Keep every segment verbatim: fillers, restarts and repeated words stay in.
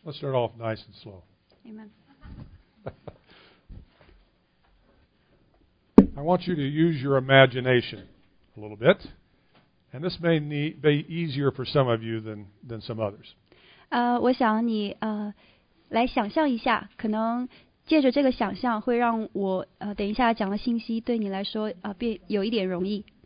Let's start off nice and slow. Amen. I want you to use your imagination a little bit, and this may need, be easier for some of you than, than some others. 呃，我想你呃来想象一下，可能借着这个想象会让我呃等一下讲的信息对你来说呃变有一点容易。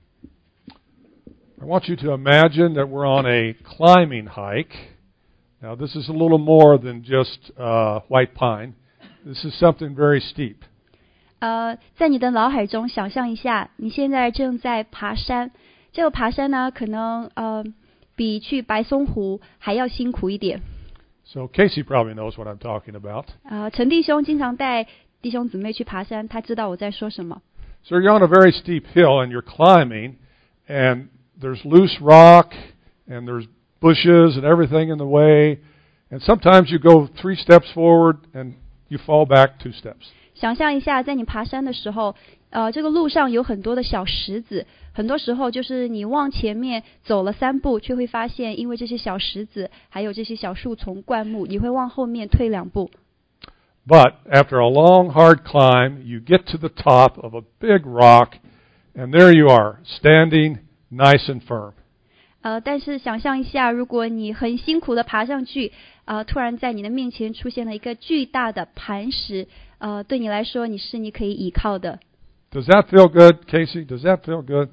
I want you to imagine that we're on a climbing hike. Now, this is a little more than just uh, white pine. This is something very steep. 呃，在你的脑海中想象一下，你现在正在爬山。这个爬山呢，可能呃比去白松湖还要辛苦一点。 So Casey probably knows what I'm talking about. 呃，陈弟兄经常带弟兄姊妹去爬山，他知道我在说什么。 So you're on a very steep hill and you're climbing, and there's loose rock, and there's bushes and everything in the way, and sometimes you go three steps forward and you fall back two steps. 想象一下，在你爬山的时候，呃，这个路上有很多的小石子，很多时候就是你往前面走了三步，却会发现因为这些小石子还有这些小树丛灌木，你会往后面退两步。 But after a long, hard climb, you get to the top of a big rock, and there you are, standing nice and firm. 呃，但是想象一下，如果你很辛苦的爬上去，呃，突然在你的面前出现了一个巨大的磐石，呃，对你来说，你是你可以倚靠的。 Does that feel good, Casey? Does that feel good?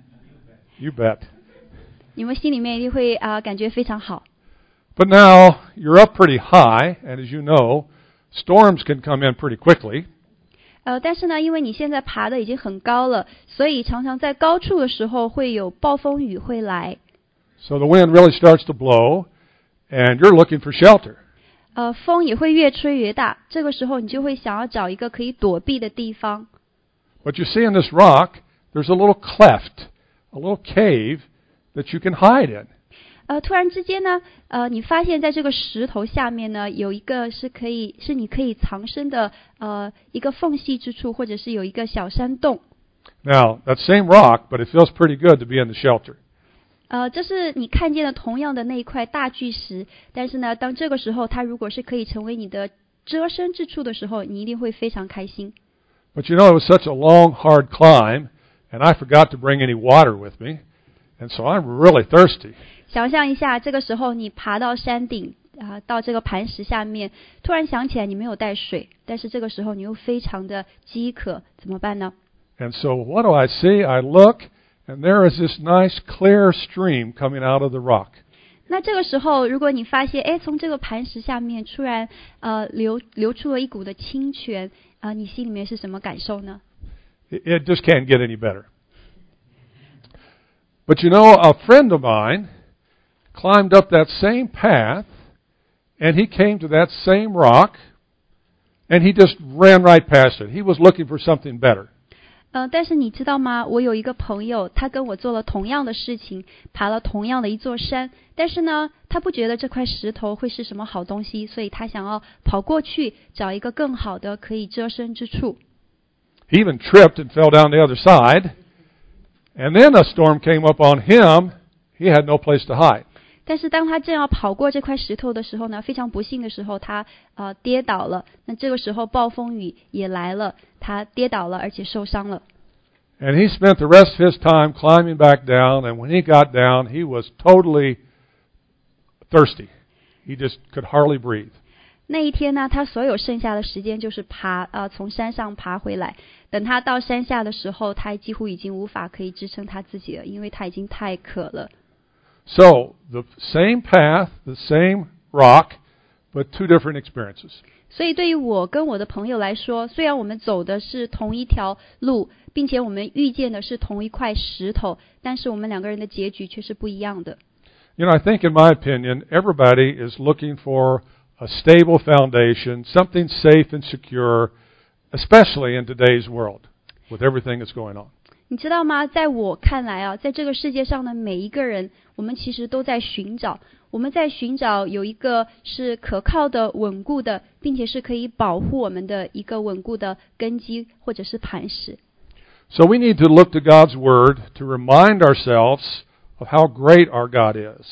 You bet. 你们心里面一定会啊、呃、感觉非常好。 But now you're up pretty high, and as you know, storms can come in pretty quickly. 呃，但是呢，因为你现在爬的已经很高了，所以常常在高处的时候会有暴风雨会来。 So the wind really starts to blow, and you're looking for shelter. 呃，风也会越吹越大，这个时候你就会想要找一个可以躲避的地方。 But you see in this rock, there's a little cleft, a little cave that you can hide in. 呃，突然之间呢，呃，你发现在这个石头下面呢，有一个是可以是你可以藏身的呃一个缝隙之处，或者是有一个小山洞。 Now, that same rock, but it feels pretty good to be in the shelter. 呃，这是你看见的同样的那一块大巨石，但是呢，当这个时候它如果是可以成为你的遮身之处的时候，你一定会非常开心。 But you know, it was such a long, hard climb, and I forgot to bring any water with me, and so I'm really thirsty. 想象一下，这个时候你爬到山顶啊、呃，到这个磐石下面，突然想起来你没有带水，但是这个时候你又非常的饥渴，怎么办呢？ And so what do I see? I look, and there is this nice, clear stream coming out of the rock. 那这个时候，如果你发现，哎，从这个磐石下面突然呃流流出了一股的清泉，啊、呃，你心里面是什么感受呢？ It, it just can't get any better. But you know, a friend of mine climbed up that same path, and he came to that same rock, and he just ran right past it. He was looking for something better. 呃，但是你知道吗？我有一个朋友，他跟我做了同样的事情，爬了同样的一座山，但是呢，他不觉得这块石头会是什么好东西，所以他想要跑过去找一个更好的可以遮身之处。 He even tripped and fell down the other side, and then a storm came up on him. He had no place to hide. 但是当他正要跑过这块石头的时候呢，非常不幸的时候，他呃跌倒了。那这个时候暴风雨也来了，他跌倒了，而且受伤了。 And he spent the rest of his time climbing back down, and when he got down, he was totally thirsty. He just could hardly breathe. 那一天呢，他所有剩下的时间就是爬呃从山上爬回来。等他到山下的时候，他几乎已经无法可以支撑他自己了，因为他已经太渴了。 So, the same path, the same rock, but two different experiences. 所以对于我跟我的朋友来说，虽然我们走的是同一条路，并且我们遇见的是同一块石头，但是我们两个人的结局却是不一样的。 You know, I think in my opinion, everybody is looking for a stable foundation, something safe and secure, especially in today's world, with everything that's going on. 你知道吗？在我看来啊，在这个世界上的每一个人，我们其实都在寻找，我们在寻找有一个是可靠的、稳固的，并且是可以保护我们的一个稳固的根基或者是磐石。 So we need to look to God's Word to remind ourselves of how great our God is,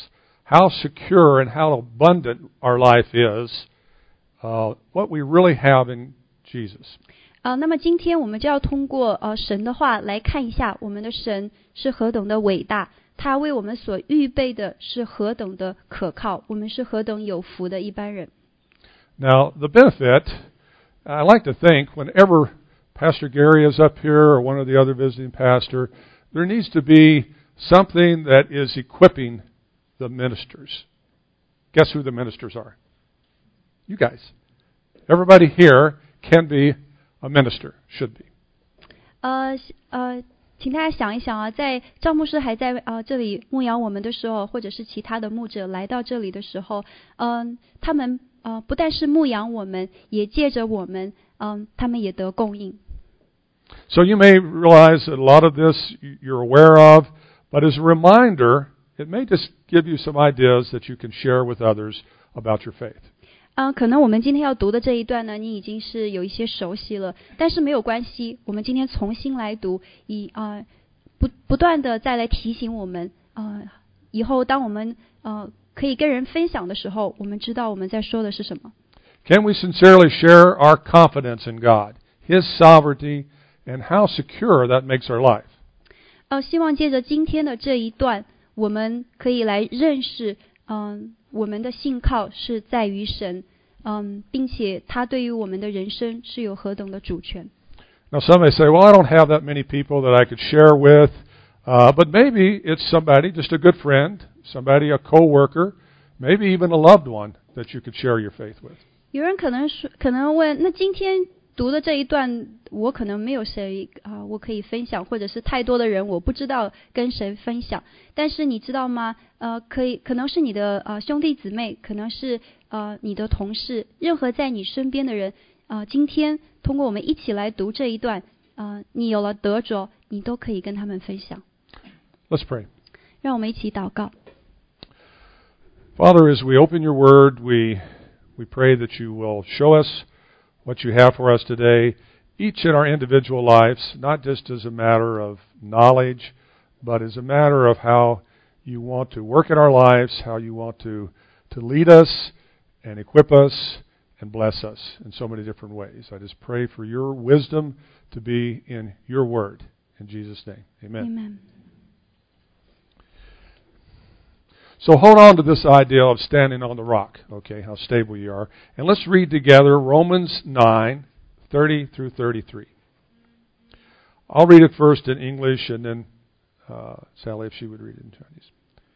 how secure and how abundant our life is, uh, what we really have in Jesus. 啊、呃，那么今天我们就要通过呃神的话来看一下我们的神是何等的伟大，他为我们所预备的是何等的可靠，我们是何等有福的一般人。 Now, the benefit, I like to think, whenever Pastor Gary is up here or one of the other visiting pastor, there needs to be something that is equipping the ministers. Guess who the ministers are? You guys. Everybody here can be a minister, should be. 呃呃，请大家想一想啊，在赵牧师还在啊、呃、这里牧养我们的时候，或者是其他的牧者来到这里的时候，嗯、呃，他们呃不但是牧养我们，也借着我们，嗯、呃，他们也得供应。 So you may realize that a lot of this you're aware of, but as a reminder, it may just give you some ideas that you can share with others about your faith. 啊、呃，可能我们今天要读的这一段呢，你已经是有一些熟悉了，但是没有关系，我们今天重新来读，以啊、呃、不不断的再来提醒我们，啊、呃，以后当我们呃可以跟人分享的时候，我们知道我们在说的是什么。 Can we sincerely share our confidence in God, His sovereignty, and how secure that makes our life? 呃，希望借着今天的这一段，我们可以来认识，嗯、呃，我们的信靠是在于神，嗯，并且他对于我们的人生是有何等的主权。 Now some may say, well, I don't have that many people that I could share with, uh, but maybe it's somebody, just a good friend, somebody, a co-worker, maybe even a loved one that you could share your faith with. 有人可能说，可能问，那今天读的这一段，我可能没有谁啊、呃，我可以分享，或者是太多的人，我不知道跟谁分享。但是你知道吗？呃，可以，可能是你的呃兄弟姊妹，可能是呃你的同事，任何在你身边的人，啊、呃，今天通过我们一起来读这一段，啊、呃，你有了得着，你都可以跟他们分享。 Let's pray. 让我们一起祷告。 Father, as we open your word, we we pray that you will show us what you have for us today, each in our individual lives, not just as a matter of knowledge, but as a matter of how you want to work in our lives, how you want to, to lead us and equip us and bless us in so many different ways. I just pray for your wisdom to be in your word. In Jesus' name, amen. Amen. So hold on to this idea of standing on the rock, okay, how stable you are. And let's read together Romans nine, thirty through thirty-three. I'll read it first in English, and then uh, Sally, if she would read it in Chinese.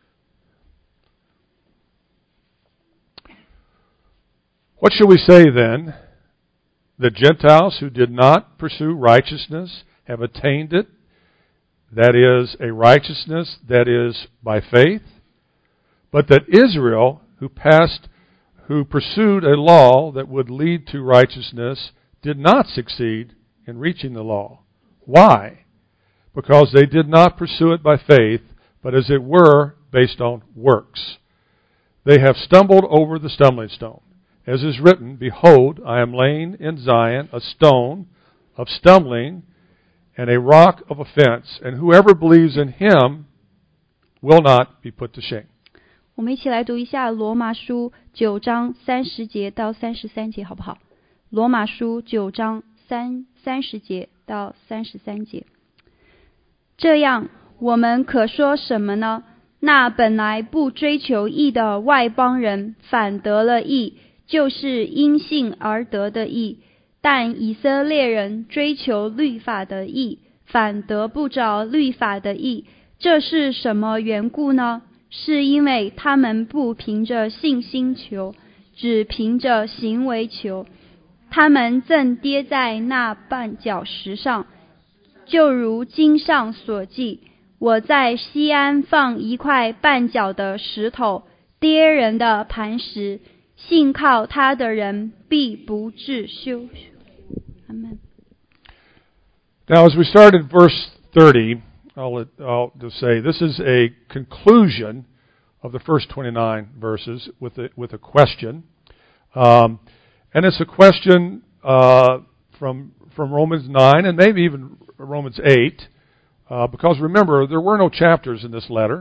What shall we say then? The Gentiles who did not pursue righteousness have attained it, that is, a righteousness that is by faith. But that Israel, who passed, who pursued a law that would lead to righteousness, did not succeed in reaching the law. Why? Because they did not pursue it by faith, but as it were, based on works. They have stumbled over the stumbling stone. As is written, Behold, I am laying in Zion a stone of stumbling and a rock of offense, and whoever believes in him will not be put to shame. 我们一起来读一下罗马书九章三十节到三十三节，好不好？罗马书九章三三十节到三十三节。这样，我们可说什么呢？那本来不追求义的外邦人，反得了义，就是因信而得的义；但以色列人追求律法的义，反得不着律法的义。这是什么缘故呢？是因为他们不凭着信心求，只凭着行为求。他们正跌在那绊脚石上，就如经上所记：我在西安放一块绊脚的石头，跌人的磐石，信靠他的人必不致羞辱。Amen. Now, as we start in verse thirty, I'll, I'll just say this is a conclusion of the first twenty-nine verses with a, with a question. Um, and it's a question uh, from from Romans nine and maybe even Romans eight. Uh, because remember, there were no chapters in this letter.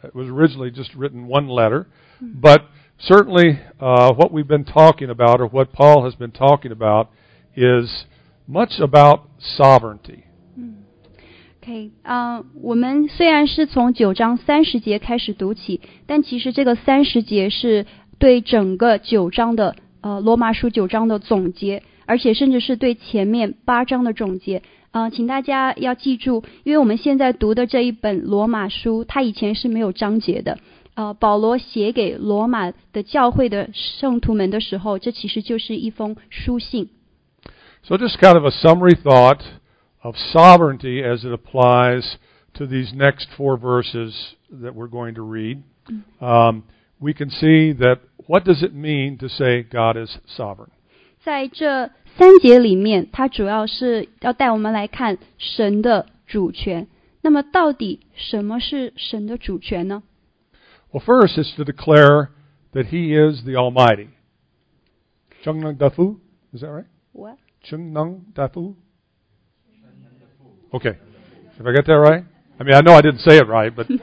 It was originally just written one letter. But certainly uh, what we've been talking about, or what Paul has been talking about, is much about sovereignty. OK， 啊、呃，我们虽然是从九章三十节开始读起，但其实这个三十节是对整个九章的呃罗马书九章的总结，而且甚至是对前面八章的总结。呃，请大家要记住，因为我们现在读的这一本罗马书，它以前是没有章节的。呃，保罗写给罗马的教会的圣徒们的时候，这其实就是一封书信。 So just kind of a summary thought of sovereignty as it applies to these next four verses that we're going to read. Um, we can see that what does it mean to say God is sovereign? 在这三节里面，它主要是要带我们来看神的主权。那么到底什么是神的主权呢？ Well, first is to declare that He is the Almighty. Chung Dafu, is that right? What? Chung Dafu. Okay, if I get that right? I mean, I know I didn't say it right, but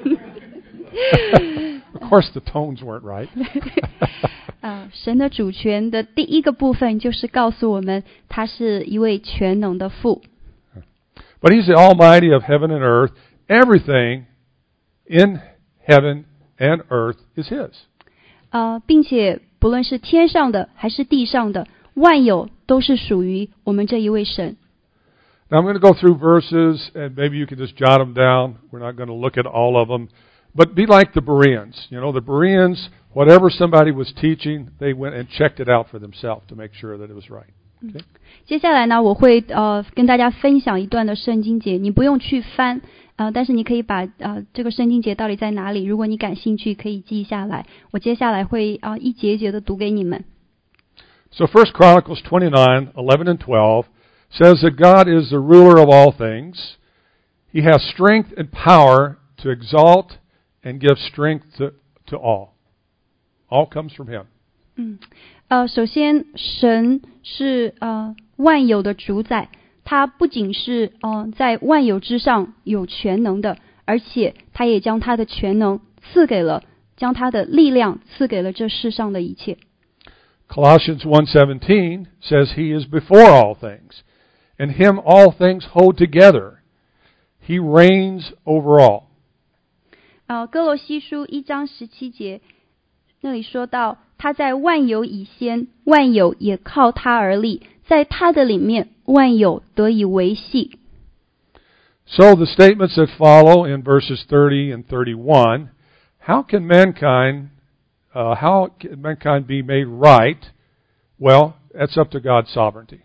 of course the tones weren't right. 呃，神的主权的第一个部分就是告诉我们，他是一位全能的父。 But He's the Almighty of heaven and earth. Everything in heaven and earth is His. 呃，并且不论是天上的还是地上的，万有都是属于我们这一位神。 Now I'm going to go through verses, and maybe you can just jot them down. We're not going to look at all of them. But be like the Bereans. You know, the Bereans, whatever somebody was teaching, they went and checked it out for themselves to make sure that it was right. Okay? 接下来呢，我会呃跟大家分享一段的圣经节，你不用去翻，呃，但是你可以把呃这个圣经节到底在哪里，如果你感兴趣，可以记下来。我接下来会啊、呃、一节一节的读给你们。 So First Chronicles twenty-nine, eleven and twelve says that God is the ruler of all things. He has strength and power to exalt and give strength to, to all. All comes from Him. 嗯，呃，首先，神是呃万有的主宰，他不仅是呃在万有之上有全能的，而且他也将他的全能赐给了，将他的力量赐给了这世上的一切。 Colossians one seventeen says He is before all things. In Him all things hold together. He reigns over all. 呃，哥罗西书一章十七节那里说到，他在万有以先，万有也靠他而立，在他的里面，万有得以维系。 So the statements that follow in verses thirty and thirty-one, how can mankind, uh, how can mankind be made right? Well, that's up to God's sovereignty.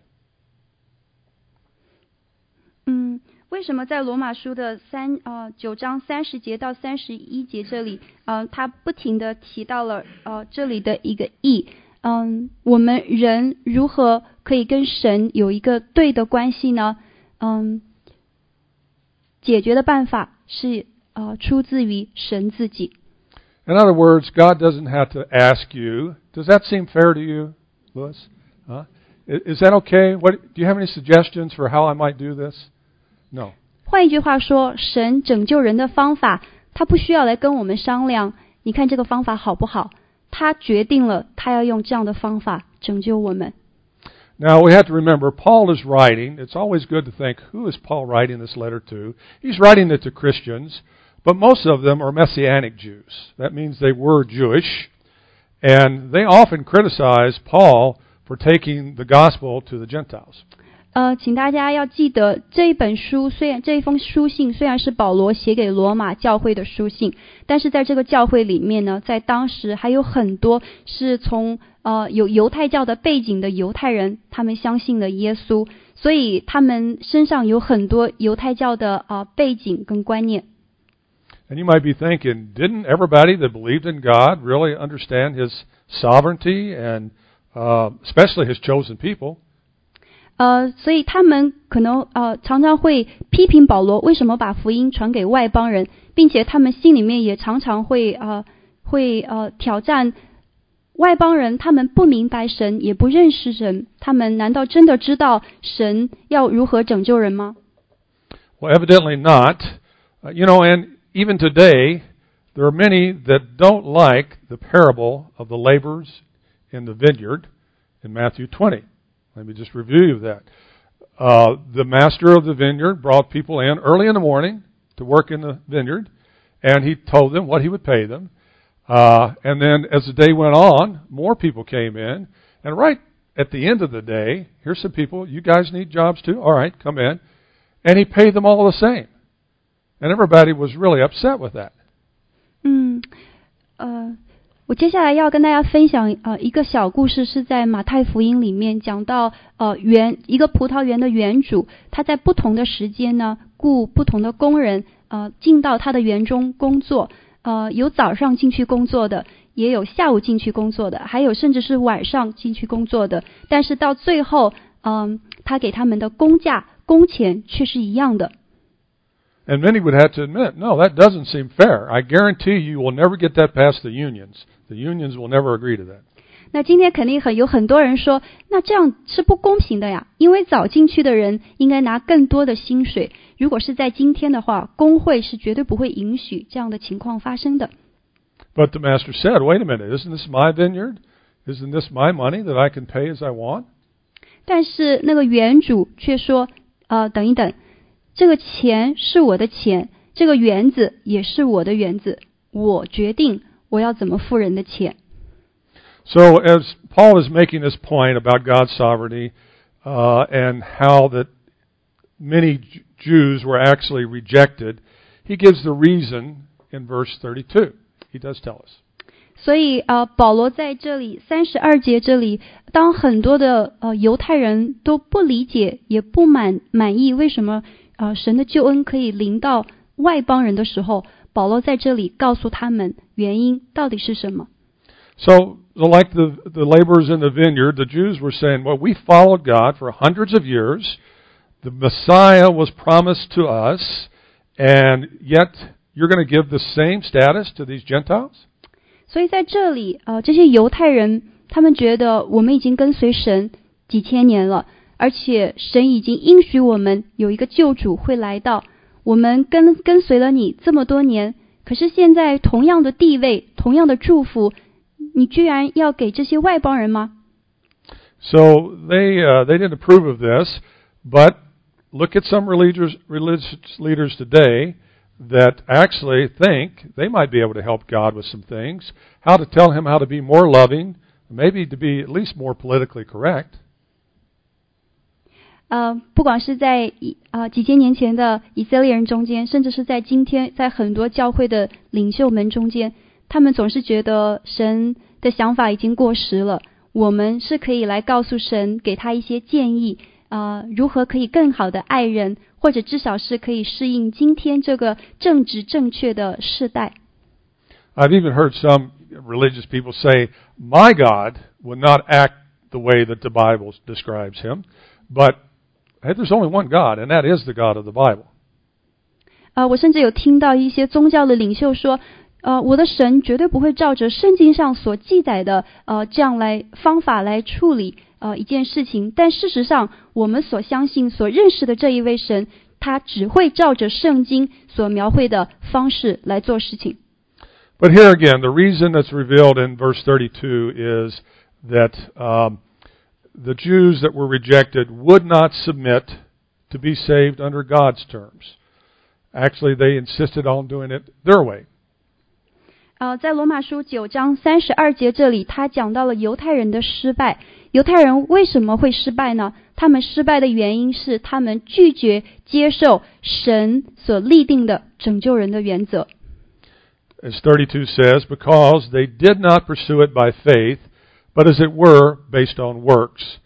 嗯，为什么在罗马书的三呃九章三十节到三十一节这里，呃，他不停地提到了呃这里的一个义，嗯，我们人如何可以跟神有一个对的关系呢？嗯，解决的办法是呃出自于神自己。 In other words, God doesn't have to ask you. Does that seem fair to you, Louis? Huh? Is that okay? What do you have any suggestions for how I might do this? No. 换一句话说，神拯救人的方法，他不需要来跟我们商量，你看这个方法好不好？他决定了，他要用这样的方法拯救我们。 Now we have to remember, Paul is writing. It's always good to think, who is Paul writing this letter to? He's writing it to Christians, but most of them are Messianic Jews. That means they were Jewish, and they often criticize Paul for taking the gospel to the Gentiles. 呃，请大家要记得，这一本书虽然这一封书信虽然是保罗写给罗马教会的书信，但是在这个教会里面呢，在当时还有很多是从呃有犹太教的背景的犹太人，他们相信了耶稣，所以他们身上有很多犹太教的呃背景跟观念。 And you might be thinking, didn't everybody that believed in God really understand His sovereignty and uh, especially His chosen people? 呃，所以他们可能呃常常会批评保罗为什么把福音传给外邦人，并且他们心里面也常常会呃会呃挑战外邦人，他们不明白神，也不认识神，他们难道真的知道神要如何拯救人吗？ Well, evidently not. Uh, you know, and even today, there are many that don't like the parable of the laborers in the vineyard in Matthew twenty. Let me just review that. Uh, the master of the vineyard brought people in early in the morning to work in the vineyard, and he told them what he would pay them. Uh, and then as the day went on, more people came in, and right at the end of the day, here's some people, you guys need jobs too? All right, come in. And he paid them all the same. And everybody was really upset with that. 嗯，呃，我接下来要跟大家分享呃一个小故事，是在马太福音里面讲到呃园一个葡萄园的园主，他在不同的时间呢雇不同的工人呃进到他的园中工作，呃有早上进去工作的，也有下午进去工作的，还有甚至是晚上进去工作的，但是到最后嗯、呃、他给他们的工价工钱却是一样的。 And many would have to admit, no, that doesn't seem fair. I guarantee you will never get that past the unions. The unions will never agree to that. 那今天肯定很有很多人说，那这样是不公平的呀，因为早进去的人应该拿更多的薪水。如果是在今天的话，工会是绝对不会允许这样的情况发生的。 But the master said, wait a minute, isn't this my vineyard? Isn't this my money that I can pay as I want? 但是那个园主却说，呃，等一等。这个钱是我的钱，这个园子也是我的园子，我决定我要怎么付人的钱。 So as Paul is making this point about God's sovereignty uh, and how that many Jews were actually rejected, he gives the reason in verse thirty-two. He does tell us. 所以呃，保罗在这里三十二节这里，当很多的呃犹太人都不理解也不满满意，为什么？呃，神的救恩可以临到外邦人的时候，保罗在这里告诉他们原因到底是什么。 So, like the the laborers in the vineyard, the Jews were saying, "Well, we followed God for hundreds of years. The Messiah was promised to us, and yet you're going to give the same status to these Gentiles?" 所以在这里，呃，这些犹太人他们觉得我们已经跟随神几千年了。而且神已经应许我们有一个救主会来到，我们跟跟随了你这么多年，可是现在同样的地位，同样的祝福，你居然要给这些外邦人吗？ So they uh, they didn't approve of this, but look at some religious religious leaders today that actually think they might be able to help God with some things, how to tell him how to be more loving, maybe to be at least more politically correct. 呃，不管是在呃几千年前的以色列人中间，甚至是在今天，在很多教会的领袖们中间，他们总是觉得神的想法已经过时了。我们是可以来告诉神，给他一些建议，呃，如何可以更好的爱人，或者至少是可以适应今天这个正直正确的世代。 I've even heard some religious people say, "My God would not act the way that the Bible describes him, but hey, there's only one God, and that is the God of the Bible." 呃，我甚至有听到一些宗教的领袖说，呃，我的神绝对不会照着圣经上所记载的呃这样来方法来处理呃一件事情，但事实上，我们所相信、所认识的这一位神，他只会照着圣经所描绘的方式来做事情。 But here again, the reason that's revealed in verse thirty-two is that um, the Jews that were rejected would not submit to be saved under God's terms. Actually, they insisted on doing it their way. 呃，在罗马书九章三十二节这里，他讲到了犹太人的失败。犹太人为什么会失败呢？他们失败的原因是他们拒绝接受神所立定的拯救人的原则。 As thirty-two says, because they did not pursue it by faith, but as it were, based on works.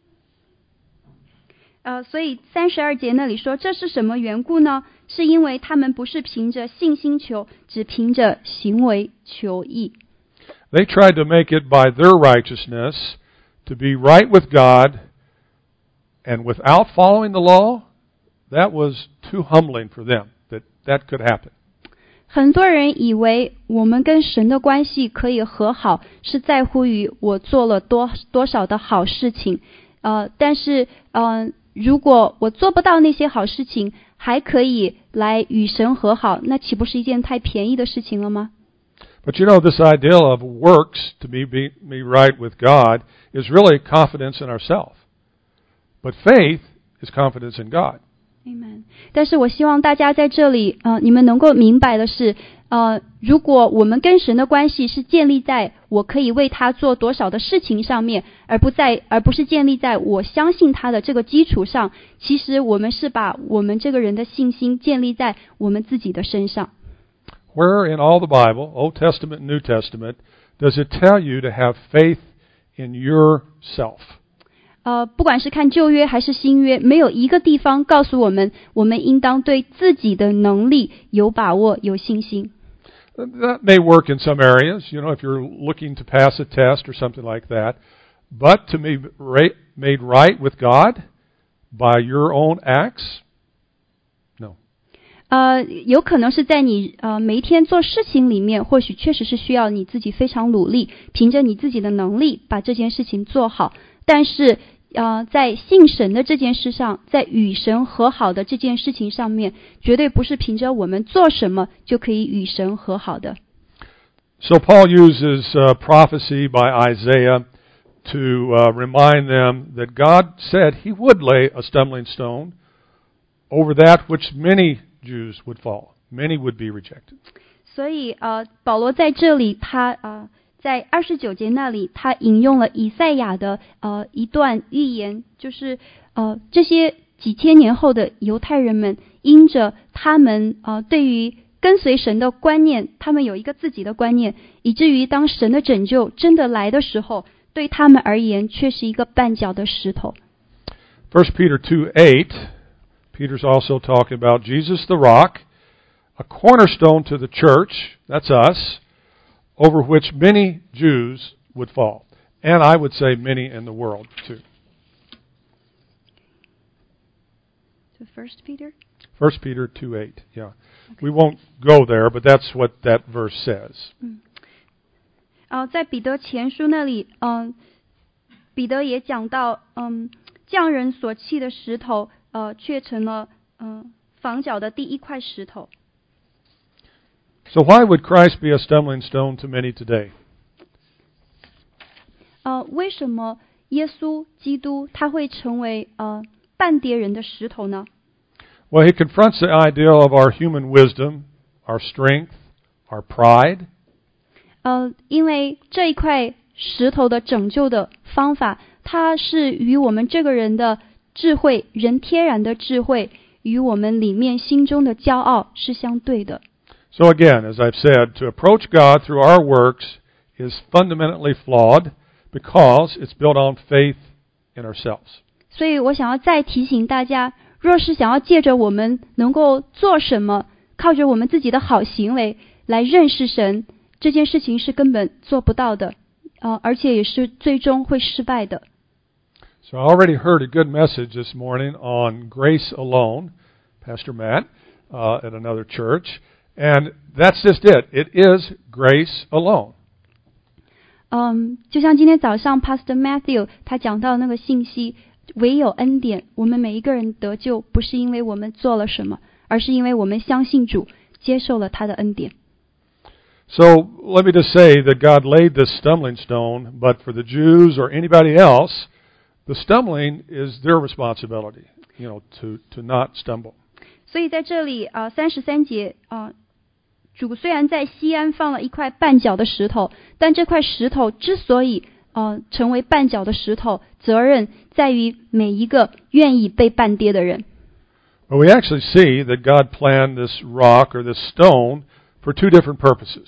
呃，所以三十二节那里说，这是什么缘故呢？是因为他们不是凭着信心求，只凭着行为求义。 They tried to make it by their righteousness, to be right with God, and without following the law, that was too humbling for them, that that could happen. 很多人以为我们跟神的关系可以和好，是在乎于我做了多多少的好事情。呃，但是，嗯、呃，如果我做不到那些好事情，还可以来与神和好，那岂不是一件太便宜的事情了吗 But you know, this idea of works to be, be, be right with God is really confidence in ourselves. But faith is confidence in God. Amen. 但是我希望大家在这里，呃，你们能够明白的是，呃，如果我们跟神的关系是建立在我可以为他做多少的事情上面，而不在，而不是建立在我相信他的这个基础上，其实我们是把我们这个人的信心建立在我们自己的身上。 Where in all the Bible, Old Testament and New Testament, does it tell you to have faith in yourself? 呃，不管是看旧约还是新约，没有一个地方告诉我们，我们应当对自己的能力有把握、有信心。 That may work in some areas, you know, if you're looking to pass a test or something like that. But to be made right with God by your own acts, no. 呃，有可能是在你呃每一天做事情里面，或许确实是需要你自己非常努力，凭着你自己的能力把这件事情做好。但是呃，在信神的这件事上，在与神和好的这件事情上面，绝对不是凭着我们做什么就可以与神和好的。 So Paul uses uh, prophecy by Isaiah to uh, remind them that God said he would lay a stumbling stone over that which many Jews would fall. Many would be rejected. 所以呃，保罗在这里他呃。在二十九节那里，他引用了以赛亚的呃一段预言，就是呃这些几千年后的犹太人们，因着他们呃对于跟随神的观念，他们有一个自己的观念，以至于当神的拯救真的来的时候，对他们而言却是一个绊脚的石头。 First Peter two eight, Peter's also talking about Jesus the rock, a cornerstone to the church, that's us.Over which many Jews would fall. And I would say many in the world, too. So First Peter? First Peter two eight, yeah. Okay. We won't go there, but that's what that verse says. 嗯，呃，在彼得前书那里，嗯、呃，彼得也讲到，嗯，匠人所弃的石头，呃，却成了，嗯、呃，房角的第一块石头。 So why would Christ be a stumbling stone to many today? 呃，为什么耶稣基督他会成为呃绊跌人的石头呢？ Well, he confronts the idea of our human wisdom, our strength, our pride. 呃，因为这一块石头的拯救的方法，它是与我们这个人的智慧、人天然的智慧，与我们里面心中的骄傲是相对的。 So again, as I've said, to approach God through our works is fundamentally flawed because it's built on faith in ourselves. 所以我想要再提醒大家，若是想要借着我们能够做什么，靠着我们自己的好行为来认识神，这件事情是根本做不到的，呃，而且也是最终会失败的。 So I already heard a good message this morning on grace alone, Pastor Matt, uh, at another church.And that's just it. It is grace alone. 嗯，就像今天早上 Pastor Matthew 他讲到那个信息，唯有恩典，我们每一个人得救，不是因为我们做了什么，而是因为我们相信主，接受了他的恩典。 So let me just say that God laid this stumbling stone, but for the Jews or anybody else, the stumbling is their responsibility, you know, to, to not stumble. 所以在这里啊，三十三节啊。主虽然在西安放了一块绊脚的石头，但这块石头之所以呃成为绊脚的石头，责任在于每一个愿意被绊跌的人。 But we actually see that God planned this rock or this stone for two different purposes.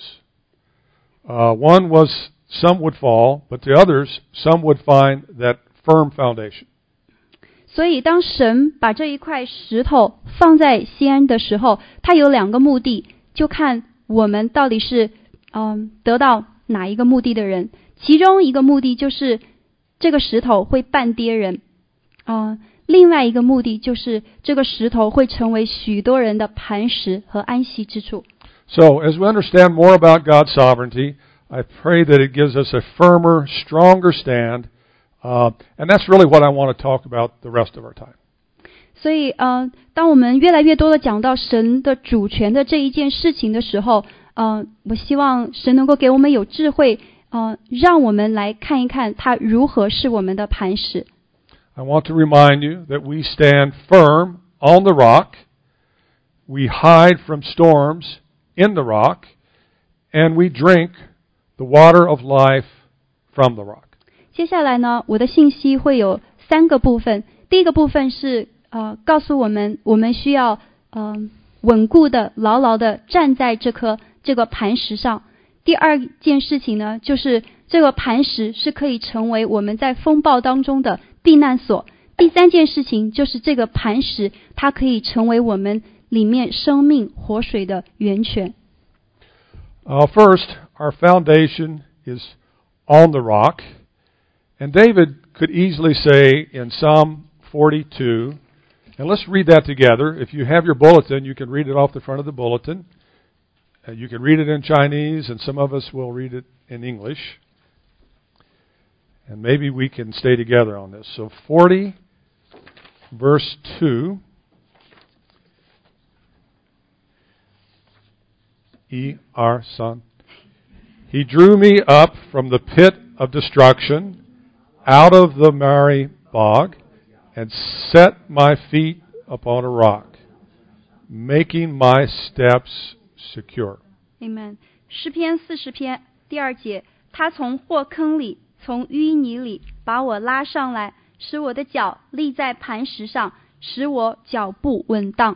Uh, one was some would fall, but the others, some would find that firm foundation. 所以当神把这一块石头放在西安的时候，他有两个目的。就看我们到底是嗯、呃、得到哪一个目的的人，其中一个目的就是这个石头会绊跌人，呃，另外一个目的就是这个石头会成为许多人的磐石和安息之处。 So as we understand more about God's sovereignty, I pray that it gives us a firmer, stronger stand, uh, and that's really what I want to talk about the rest of our time. 所以呃，当我们越来越多的讲到神的主权的这一件事情的时候， 呃，我希望神能够给我们有智慧，呃，让我们来看一看他如何是我们的磐石。 I want to remind you that we stand firm on the rock, we hide from storms in the rock, and we drink the water of life from the rock. 接下来呢，我的信息会有三个部分。第一个部分是呃，告诉我们我们需要呃稳固的、牢牢的站在这颗这个磐石上。第二件事情呢，就是这个磐石是可以成为我们在风暴当中的避难所。第三件事情就是这个磐石，它可以成为我们里面生命活水的源泉。 Uh, first, our foundation is on the rock. And David could easily say in Psalm forty-two, and let's read that together. If you have your bulletin, you can read it off the front of the bulletin. Uh, you can read it in Chinese, and some of us will read it in English. And maybe we can stay together on this. So forty, verse two. E R Son. He drew me up from the pit of destruction, out of the miry bog, and set my feet upon a rock, making my steps secure. Amen. 诗篇四十篇第二节，他从祸坑里，从淤泥里把我拉上来，使我的脚立在磐石上，使我脚步稳当。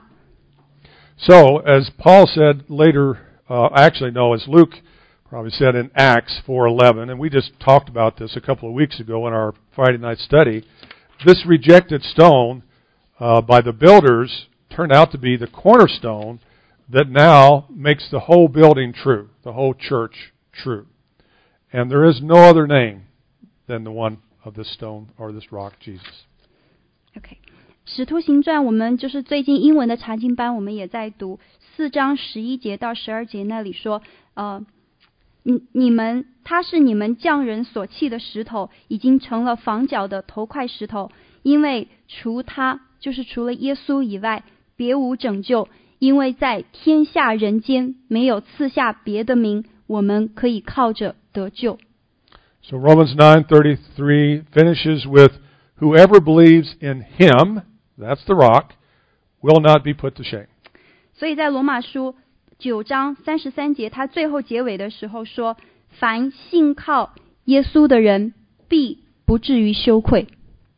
So, as Paul said later, uh, actually no, as Luke probably said in Acts four eleven, and we just talked about this a couple of weeks ago in our Friday night study, this rejected stone uh, by the builders turned out to be the cornerstone that now makes the whole building true, the whole church true. And there is no other name than the one of this stone or this rock, Jesus. OK， 使徒行传我们就是最近英文的查经班，我们也在读四章十一节到十二节那里说，呃，你你们他是你们匠人所弃的石头，已经成了房角的头块石头，因为除他就是除了耶稣以外，别无拯救。因为在天下人间没有赐下别的名，我们可以靠着得救。 So Romans nine thirty-three finishes with, whoever believes in him, that's the rock, will not be put to shame. 所以在罗马书九章三十三节，他最后结尾的时候说，凡信靠耶稣的人，必不至于羞愧。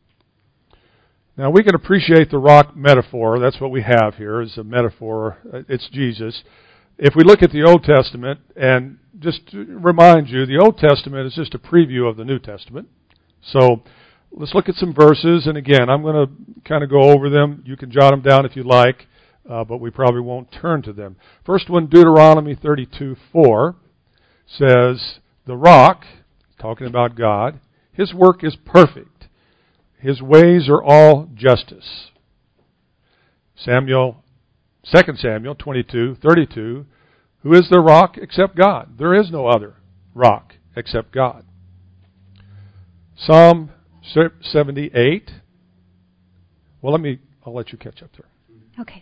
Now, we can appreciate the rock metaphor. That's what we have here is a metaphor. It's Jesus. If we look at the Old Testament, and just to remind you, the Old Testament is just a preview of the New Testament. So let's look at some verses. And again, I'm going to kind of go over them. You can jot them down if you like, uh, but we probably won't turn to them. First one, Deuteronomy thirty-two four, says, the rock, talking about God, his work is perfect. His ways are all justice. Samuel, Second Samuel twenty-two thirty-two, who is the rock except God? There is no other rock except God. Psalm seventy-eight. Well, let me, I'll let you catch up there. OK.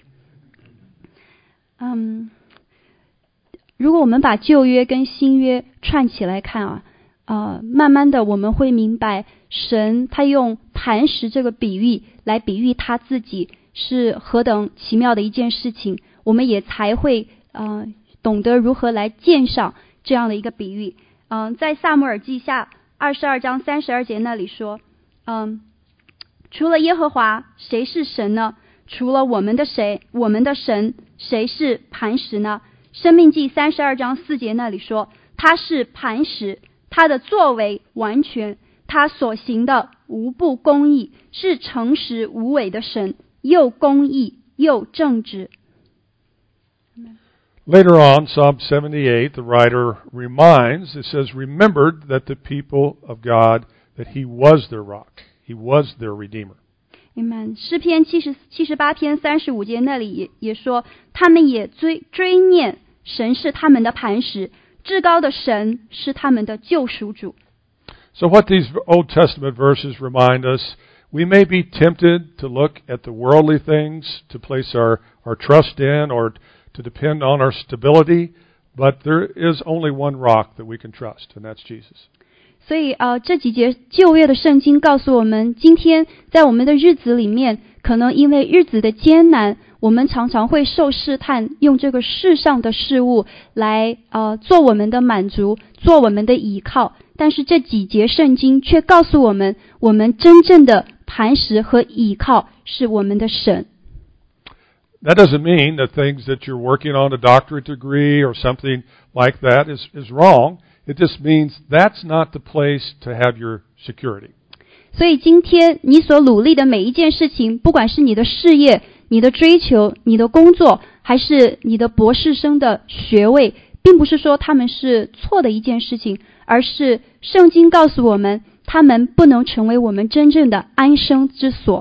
嗯，如果我们把旧约跟新约串起来看啊，呃，慢慢的我们会明白，神他用磐石这个比喻来比喻他自己是何等奇妙的一件事情，我们也才会呃懂得如何来鉴赏这样的一个比喻。嗯、呃，在撒母耳记下二十二章三十二节那里说，嗯，除了耶和华，谁是神呢？除了我们的谁，我们的神，谁是磐石呢？生命记三十二章四节那里说，他是磐石，他的作为完全，他所行的无不公义，是诚实无伪的神，又公义又正直。 Later on, Psalm seventy-eight, the writer reminds, it says, remembered that the people of God, that he was their rock. He was their redeemer. Amen. 诗篇七十七十八篇三十五节那里也也说，他们也追追念神是他们的磐石，至高的神是他们的救赎主。 So what these Old Testament verses remind us, we may be tempted to look at the worldly things, to place our, our trust in, or to depend on our stability, But there is only one rock that we can trust, and that's Jesus. 所以呃，这几节旧约的圣经告诉我们，今天在我们的日子里面，可能因为日子的艰难，我们常常会受试探，用这个世上的事物来呃做我们的满足，做我们的依靠。但是这几节圣经却告诉我们，我们真正的磐石和依靠是我们的神。 That doesn't mean that things that you're working on, a doctorate degree or something like that, is, is wrong. It just means that's not the place to have your security. 所以今天你所努力的每一件事情，不管是你的事业、你的追求、你的工作，还是你的博士生的学位，并不是说他们是错的一件事情，而是圣经告诉我们，他们不能成为我们真正的安身之所。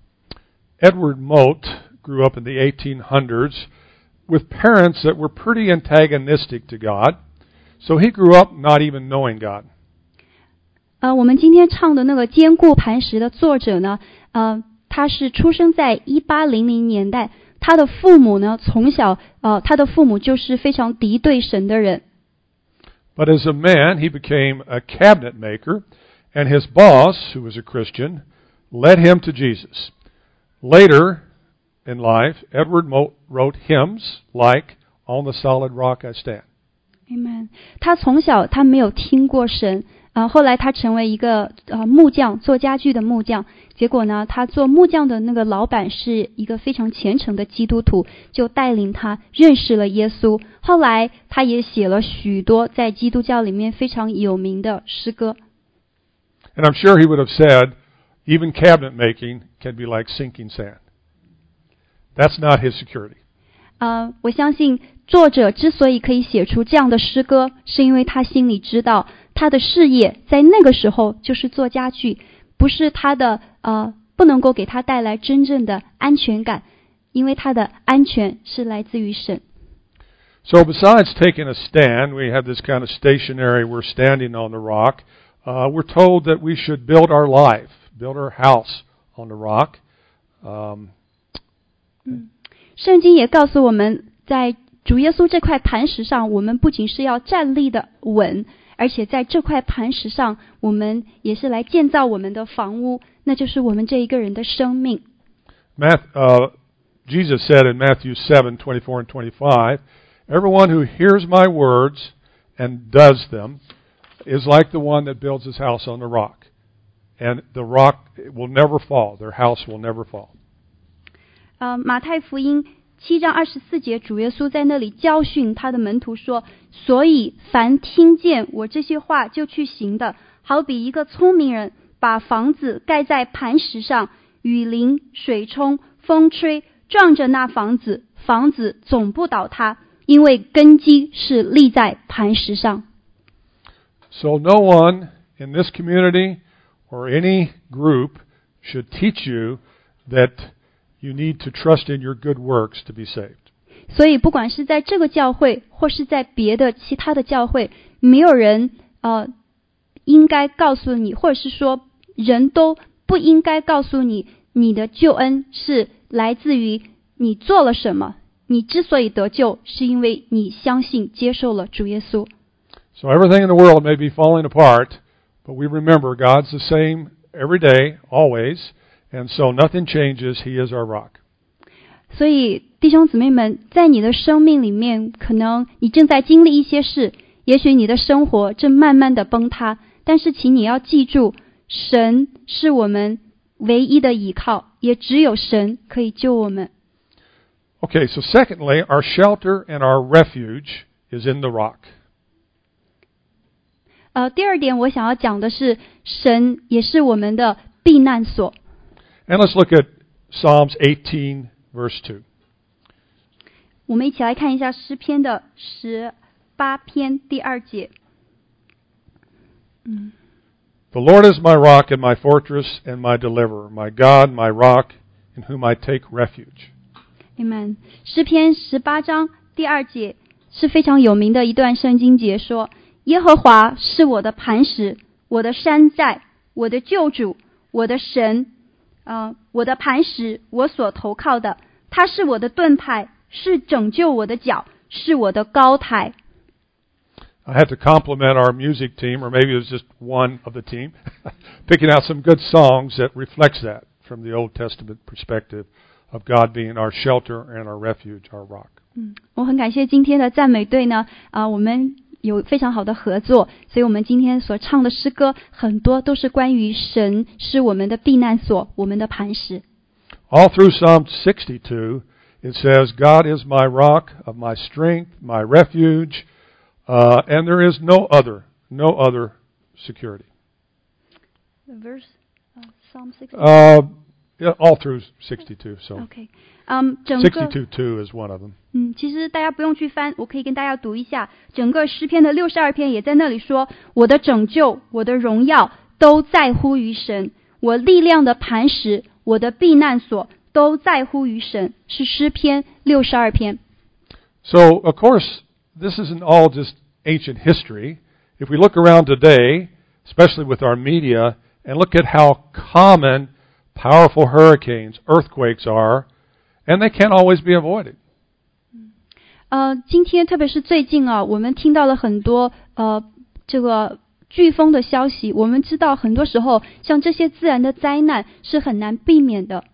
Edward Mote grew up in the eighteen hundreds with parents that were pretty antagonistic to God. So he grew up not even knowing God. 呃，我们今天唱的那个坚固磐石的作者呢，呃，他是出生在一八零零年代，他的父母呢，从小呃，他的父母就是非常敌对神的人。 But as a man, he became a cabinet maker, and his boss, who was a Christian, led him to Jesus. Later in life, Edward Mote wrote hymns like "On the Solid Rock I Stand." Amen. 他从小他没有听过神，呃，后来他成为一个呃木匠，做家具的木匠。结果呢，他做木匠的那个老板是一个非常虔诚的基督徒，就带领他认识了耶稣。后来他也写了许多在基督教里面非常有名的诗歌。 And I'm sure he would have said, even cabinet making can be like sinking sand. That's not his security. 呃，我相信作者之所以可以写出这样的诗歌，是因为他心里知道他的事业在那个时候就是做家具，不是他的呃不能够给他带来真正的安全感，因为他的安全是来自于神。 So besides taking a stand, we have this kind of stationary, we're standing on the rock. Uh, we're told that we should build our life, build our house on the rock. Um, 嗯，圣经也告诉我们，在主耶稣这块磐石上，我们不仅是要站立的稳，而且在这块磐石上，我们也是来建造我们的房屋，那就是我们这一个人的生命。 Math, uh, Jesus said in Matthew seven, twenty-four and twenty-five, "Everyone who hears my words and does them is like the one that builds his house on the rock. And the rock will never fall. Their house will never fall." 呃，马太福音七章二十四节，主耶稣在那里教训他的门徒说：“所以凡听见我这些话就去行的，好比一个聪明人把房子盖在磐石上，雨淋、水冲、风吹，撞着那房子，房子总不倒塌，因为根基是立在磐石上。” So no one in this community or any group should teach you that you need to trust in your good works to be saved. 所以不管是在这个教会或是在别的其他的教会，没有人呃应该告诉你，或者是说人都不应该告诉你，你的救恩是来自于你做了什么，你之所以得救是因为你相信接受了主耶稣。 So everything in the world may be falling apart, but we remember God's the same every day, always, and so nothing changes. He is our rock. 所以弟兄姊妹们，在你的生命里面，可能你正在经历一些事，也许你的生活正慢慢的崩塌，但是请你要记住，神是我们唯一的依靠，也只有神可以救我们。 Okay, so secondly, our shelter and our refuge is in the rock. 呃，第二点我想要讲的是，神也是我们的避难所。 And let's look at Psalms eighteen, verse two. 我们一起来看一下诗篇的十八篇第二节。嗯。 The Lord is my rock and my fortress and my deliverer, my God, my rock, in whom I take refuge. Amen. 诗篇十八章第二节是非常有名的一段圣经节，说耶和华是我的磐石，我的山寨，我的救主，我的神，呃，我的磐石，我所投靠的，他是我的盾牌，是拯救我的脚，是我的高台。 I had to compliment our music team, or maybe it was just one of the team, picking out some good songs that reflects that from the Old Testament perspective of God being our shelter and our refuge, our rock. 嗯，我很感谢今天的赞美队呢，啊、呃，我们有非常好的合作，所以我们今天所唱的诗歌很多都是关于神是我们的避难所，我们的磐石。 All through Psalm sixty-two, it says, God is my rock of my strength, my refuge, uh, and there is no other, no other security. The verse, uh, Psalm sixty-two. Uh, yeah, all through sixty-two, so. Okay. Um, 整个 sixty-two two is one of them. 嗯，其实大家不用去翻，我可以跟大家读一下，整个诗篇的六十二篇也在那里说，我的拯救，我的荣耀都在乎于神，我力量的磐石，我的避难所都在乎于神，是诗篇六十二篇。 So, of course, this isn't all just ancient history. If we look around today, especially with our media, and look at how common powerful hurricanes, earthquakes are, and they can't always be avoided. 呃，今天特别是最近啊，我们听到了很多呃这个飓风的消息。我们知道很多时候像这些自然的灾难是很难避免的。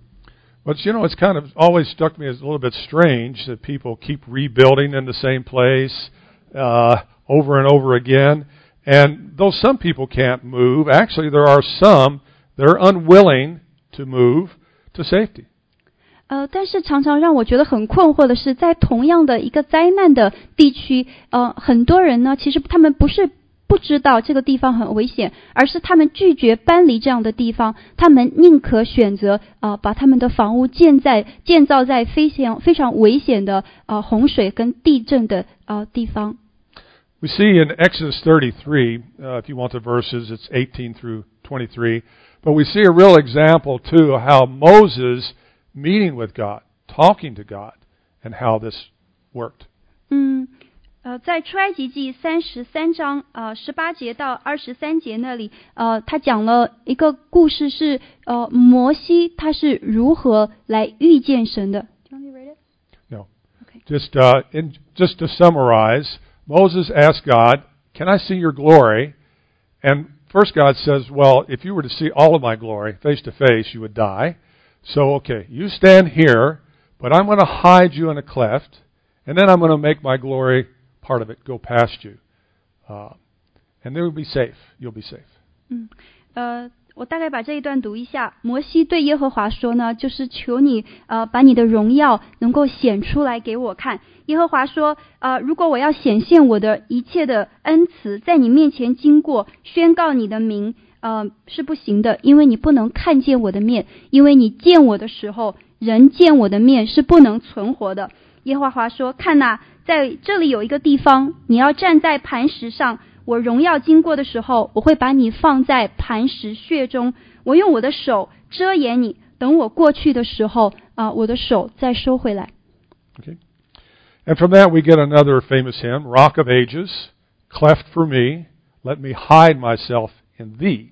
But you know, it's kind of always struck me as a little bit strange that people keep rebuilding in the same place uh, over and over again. And though some people can't move, actually there are some that are unwilling to move to safety. 呃，但是常常让我觉得很困惑的是，在同样的一个灾难的地区，呃，很多人呢，其实他们不是不知道这个地方很危险，而是他们拒绝搬离这样的地方，他们宁可选择呃把他们的房屋建在建造在非常非常危险的呃洪水跟地震的呃地方。 We see in Exodus thirty-three, uh, if you want the verses, it's eighteen through twenty-three, but we see a real example too of how Moses meeting with God, talking to God, and how this worked. 嗯，呃，在出埃及记三十三章呃十八节到二十三节那里，呃，他讲了一个故事是，呃，摩西他是如何来遇见神的。Do you want me to read it? No. Okay. Just, uh, in, just to summarize, Moses asked God, "Can I see your glory?" And first God says, "Well, if you were to see all of my glory face to face, you would die. So, okay, you stand here, but I'm going to hide you in a cleft, and then I'm going to make my glory, part of it, go past you. Uh, and then you'll be safe. You'll be safe." 嗯，呃，我大概把这一段读一下。摩西对耶和华说呢，就是求你呃把你的荣耀能够显出来给我看。耶和华说，呃，如果我要显现我的一切的恩慈，在你面前经过，宣告你的名。呃，是不行的，因为你不能看见我的面，因为你见我的时候，人见我的面是不能存活的。耶和华说，看哪，在这里有一个地方，你要站在磐石上，我荣耀经过的时候，我会把你放在磐石穴中，我用我的手遮掩你，等我过去的时候，啊、呃，我的手再收回来。 Okay. And from that we get another famous hymn, Rock of Ages, cleft for me, let me hide myself in thee.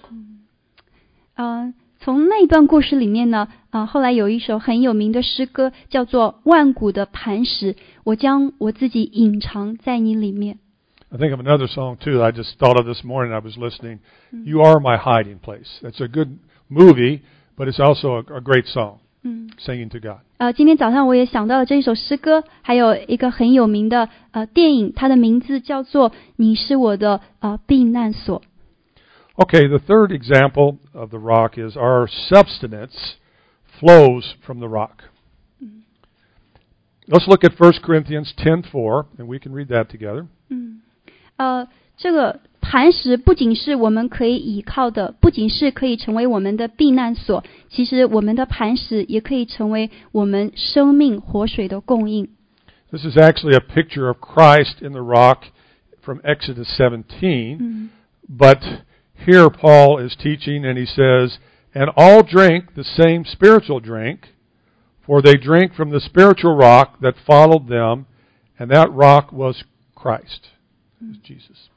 呃，从那段故事里面呢，啊、呃，后来有一首很有名的诗歌，叫做《万古的磐石》，我将我自己隐藏在你里面。 I think of another song too that I just thought of this morning. I was listening. You are my hiding place. That's a good movie, but it's also a, a great song. 嗯 Singing to God. 呃，今天早上我也想到了这一首诗歌，还有一个很有名的呃电影，它的名字叫做《你是我的呃避难所》。 Okay, the third example of the rock is our substance flows from the rock. Let's look at First Corinthians ten four, and we can read that together. 嗯，呃，这个磐石不仅是我们可以依靠的，不仅是可以成为我们的避难所，其实我们的磐石也可以成为我们生命活水的供应。 This is actually a picture of Christ in the rock from Exodus seventeen, 嗯 but here Paul is teaching and he says, "And all drink the same spiritual drink, for they drink from the spiritual rock that followed them, and that rock was Christ." Jesus.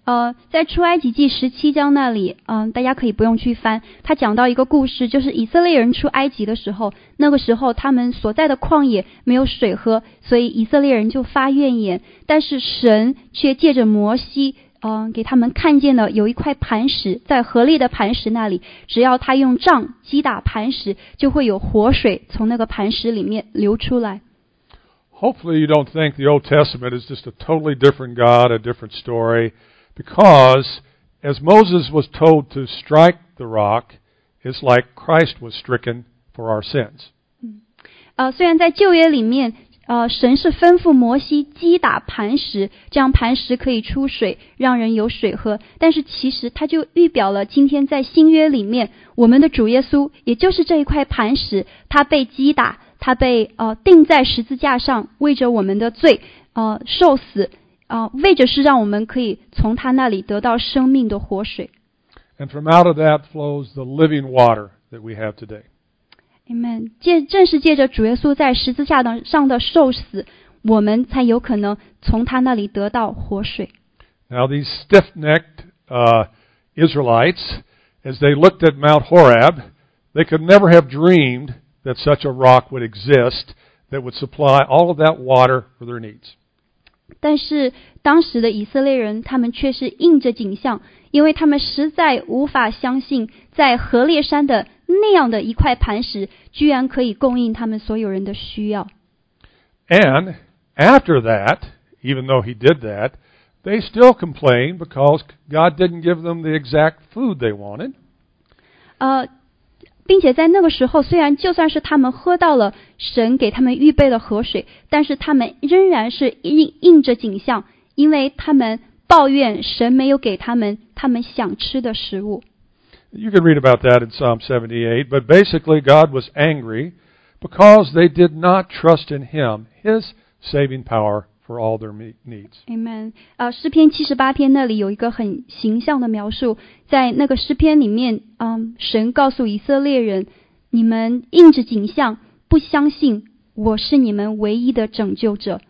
呃，在出埃及记十七章那里，嗯、呃，大家可以不用去翻。他讲到一个故事，就是以色列人出埃及的时候，那个时候他们所在的旷野没有水喝，所以以色列人就发怨言。但是神却借着摩西，嗯、呃，给他们看见了有一块磐石，在河里的磐石那里，只要他用杖击打磐石，就会有活水从那个磐石里面流出来。 Hopefully you don't think the Old Testament is just a totally different God, a different story. Because as Moses was told to strike the rock, it's like Christ was stricken for our sins. 呃，虽然在旧约里面，呃，神是吩咐摩西击打磐石，这样磐石可以出水，让人有水喝。但是其实他就预表了今天在新约里面，我们的主耶稣，也就是这一块磐石，他被击打，他被呃钉在十字架上，为着我们的罪，呃，受死。啊、呃，为着是让我们可以从他那里得到生命的活水。 And from out of that flows the living water that we have today. Amen. 借正是借着主耶稣在十字架上的受死，我们才有可能从他那里得到活水。 Now these stiff-necked uh, Israelites, as they looked at Mount Horeb, they could never have dreamed that such a rock would exist that would supply all of that water for their needs. 但是当时的以色列人，他们却是应着景象，因为他们实在无法相信，在何烈山的那样的一块磐石，居然可以供应他们所有人的需要。 And after that, even though he did that, they still complained because God didn't give them the exact food they wanted. 呃。并且在那个时候，虽然就算是他们喝到了神给他们预备的河水，但是他们仍然是应应着景象，因为他们抱怨神没有给他们他们想吃的食物。 You can read about that in Psalm seventy-eight, but basically God was angry because they did not trust in Him, His saving power for all their needs. Amen. 呃，诗篇七十八篇那里有一个很形象的描述，在那个诗篇里面，嗯，神告诉以色列人，你们应着景象，不相信我是你们唯一的拯救者。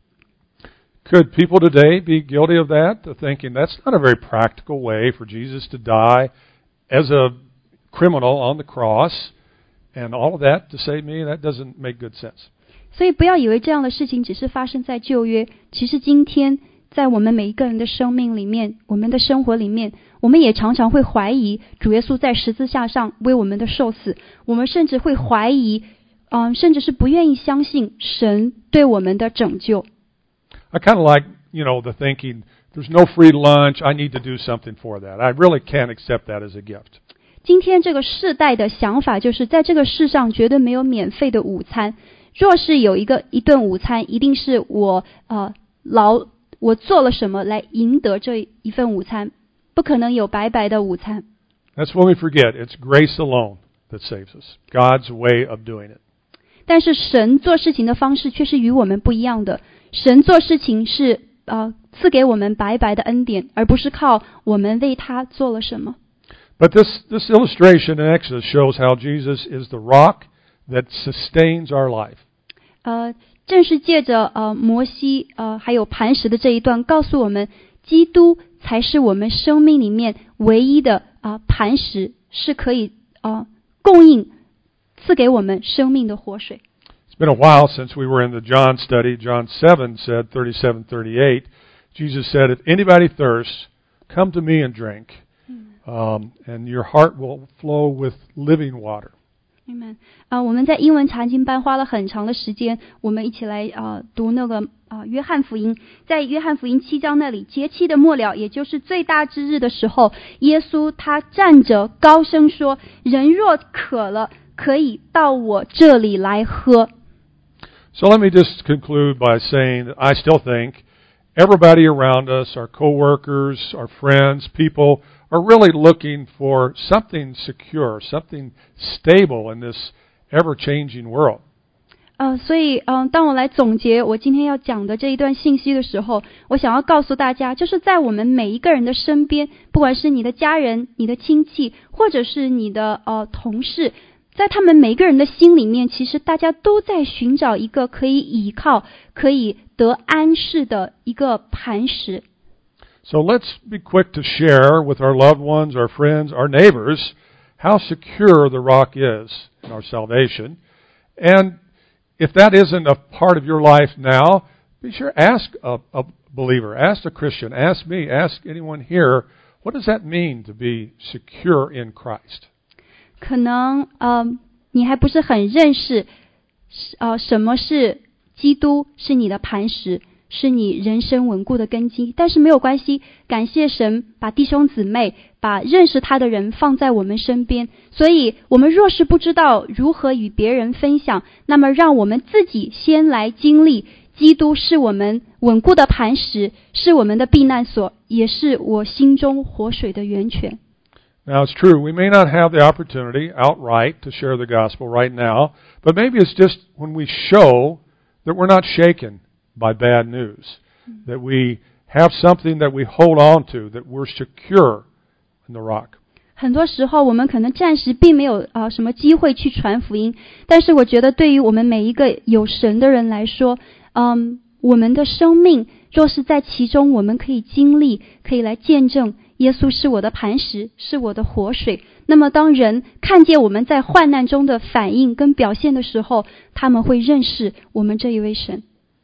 Could people today be guilty of that, thinking that's not a very practical way for Jesus to die as a criminal on the cross and all of that to save me? That doesn't make good sense. 所以不要以为这样的事情只是发生在旧约，其实今天在我们每一个人的生命里面，我们的生活里面，我们也常常会怀疑主耶稣在十字架上为我们的受死，我们甚至会怀疑，嗯，甚至是不愿意相信神对我们的拯救。 I kind of like, you know, the thinking, there's no free lunch, I need to do something for that. I really can't accept that as a gift. 今天这个世代的想法就是，在这个世上绝对没有免费的午餐。若是有一个一顿午餐，一定是我呃劳我做了什么来赢得这一份午餐，不可能有白白的午餐。 That's when we forget it's grace alone that saves us, God's way of doing it. 但是神做事情的方式却是与我们不一样的。神做事情是呃赐给我们白白的恩典，而不是靠我们为他做了什么。 But this this illustration in Exodus shows how Jesus is the rock that sustains our life. 呃，正是借着呃摩西呃还有磐石的这一段，告诉我们，基督才是我们生命里面唯一的啊、呃、磐石，是可以呃供应赐给我们生命的活水。 It's been a while since we were in the John study. John seven said, thirty-seven, thirty-eight, Jesus said, if anybody thirsts, come to me and drink, um, and your heart will flow with living water. Amen. 啊、呃，我们在英文查经班花了很长的时间，我们一起来啊、呃、读那个啊、呃、约翰福音，在约翰福音七章那里，节期的末了，也就是最大之日的时候，耶稣他站着高声说：“人若渴了，可以到我这里来喝。” So let me just conclude by saying that I still think everybody around us, our coworkers, our friends, people, are really looking for something secure, something stable in this ever-changing world. 呃，所以，嗯、呃，当我来总结我今天要讲的这一段信息的时候，我想要告诉大家，就是在我们每一个人的身边，不管是你的家人、你的亲戚，或者是你的呃同事，在他们每一个人的心里面，其实大家都在寻找一个可以倚靠、可以得安适的一个磐石。 So let's be quick to share with our loved ones, our friends, our neighbors, how secure the rock is in our salvation. And if that isn't a part of your life now, be sure ask a, a believer, ask a Christian, ask me, ask anyone here, what does that mean to be secure in Christ? 可能呃你还不是很认识呃什么是基督，是你的磐石，是你人生稳固的根基，但是没有关系，感谢神把弟兄姊妹，把认识他的人放在我们身边，所以我们若是不知道如何与别人分享，那么让我们自己先来经历基督是我们稳固的磐石，是我们的避难所，也是我心中活水的源泉。 Now, it's true, we may not have the opportunity outright to share the gospel right now, but maybe it's just when we show that we're not shaken by bad news, that we have something that we hold on to, that we're secure in the rock. 很多时候我们可能暂时并没有呃什么机会去传福音，但是我觉得对于我们每一个有神的人来说，嗯，我们的生命若是在其中，我们可以经历，可以来见证耶稣是我的磐石，是我的活水。那么当人看见我们在患难中的反应跟表现的时候，他们会认识我们这一位神。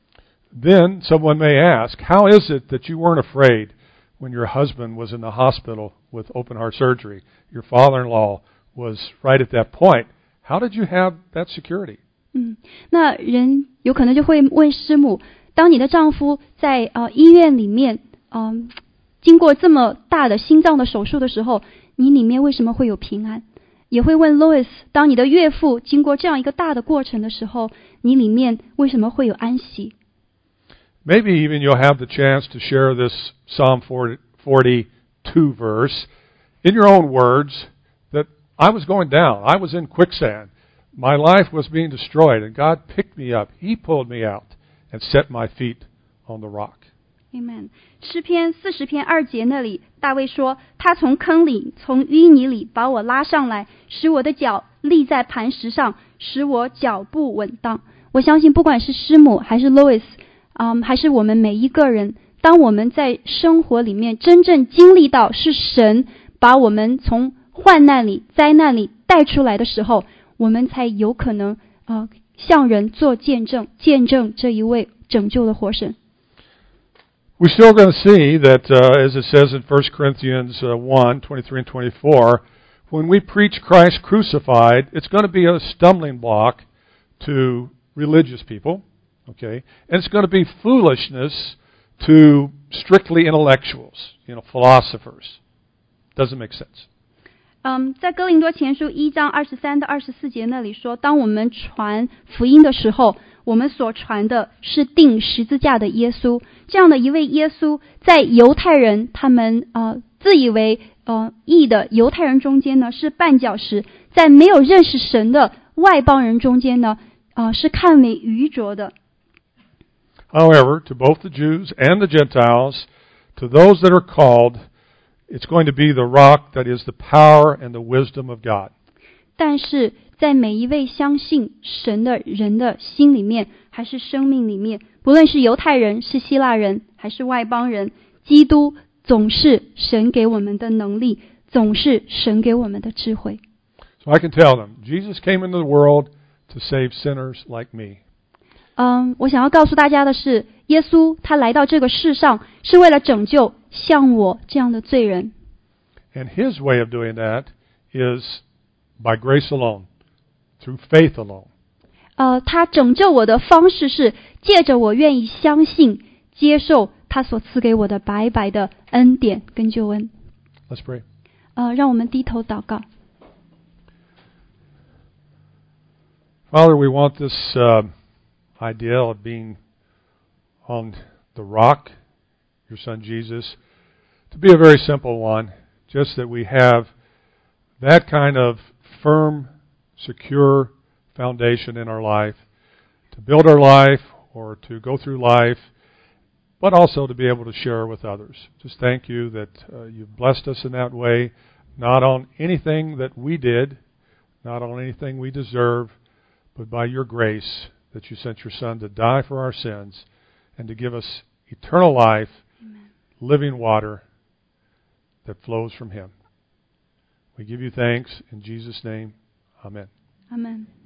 Then someone may ask, how is it that you weren't afraid when your husband was in the hospital with open heart surgery? Your father-in-law was right at that point. How did you have that security? 嗯，那人有可能就会问师母，当你的丈夫在呃医院里面，嗯、呃，经过这么大的心脏的手术的时候，你里面为什么会有平安？也会问 Louis， 当你的岳父经过这样一个大的过程的时候，你里面为什么会有安息？ Maybe even you'll have the chance to share this Psalm forty-two verse in your own words, that I was going down. I was in quicksand. My life was being destroyed, and God picked me up. He pulled me out and set my feet on the rock. Amen. 诗篇四十篇二节那里，大卫说，他从坑里，从淤泥里把我拉上来，使我的脚立在磐石上，使我脚步稳当。我相信不管是师母还是 Louis，嗯，还是我们每一个人，当我们在生活里面真正经历到是神把我们从患难里、灾难里带出来的时候，我们才有可能呃向人做见证，见证这一位拯救的活神。 We're still going to see that, uh, as it says in First Corinthians one, twenty-three and twenty-four, when we preach Christ crucified, it's going to be a stumbling block to religious people, okay? And it's going to be foolishness to strictly intellectuals, you know, philosophers. Doesn't make sense. 嗯，在哥林多前书一章二十三到二十四节那里说，当我们传福音的时候，我们所传的是钉十字架的耶稣，这样的一位耶稣，在犹太人他们呃自以为呃义的犹太人中间呢是绊脚石，在没有认识神的外邦人中间呢，呃是看为愚拙的。 However, to both the Jews and the Gentiles, to those that are called, it's going to be the rock that is the power and the wisdom of God. 但是在每一位相信神的人的心里面，还是生命里面，不论是犹太人、是希腊人，还是外邦人，基督总是神给我们的能力，总是神给我们的智慧。 So I can tell them, Jesus came into the world to save sinners like me. 嗯，我想要告诉大家的是，耶稣他来到这个世上，是为了拯救像我这样的罪人。 And His way of doing that is by grace alone, through faith alone. 呃，他拯救我的方式是借着我愿意相信、接受他所赐给我的白白的恩典跟救恩。 Let's pray. 呃，让我们低头祷告。 Father, we want this uh, idea of being on the rock, your Son Jesus, to be a very simple one, just that we have that kind of firm, secure foundation in our life to build our life or to go through life, but also to be able to share with others. Just thank you that uh, you've blessed us in that way, not on anything that we did, not on anything we deserve, but by your grace that you sent your Son to die for our sins and to give us eternal life. Amen. living water that flows from Him. We give you thanks in Jesus' name. Amen. Amen。